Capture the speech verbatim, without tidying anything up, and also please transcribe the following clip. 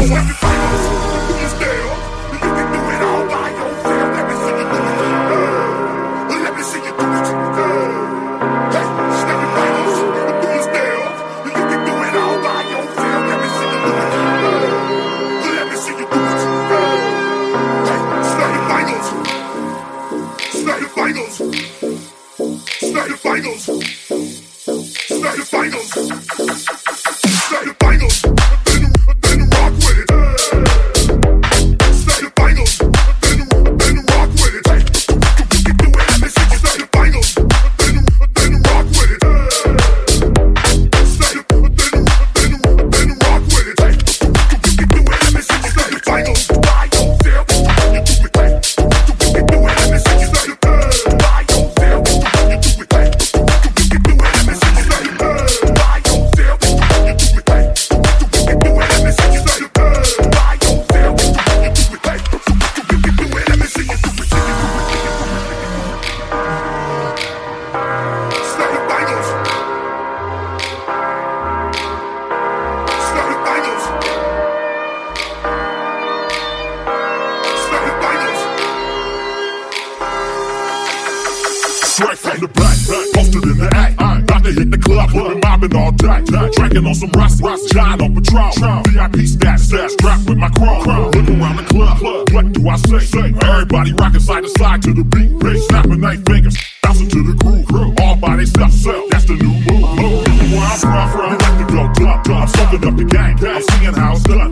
Straight from the back, posted in the act. About to hit the club, been mobbing all day. Drinking on some rust, rust, giant on patrol. V I P stats, stats, strapped with my chrome. Look around the club, what do I say? Everybody rocking side to side to the beat. Snapping their fingers, bouncing to the groove. All by themselves, that's the new move. Where I'm from, from, you like to go dumb, dumb. I'm sucking up the game, I'm seeing how it's done.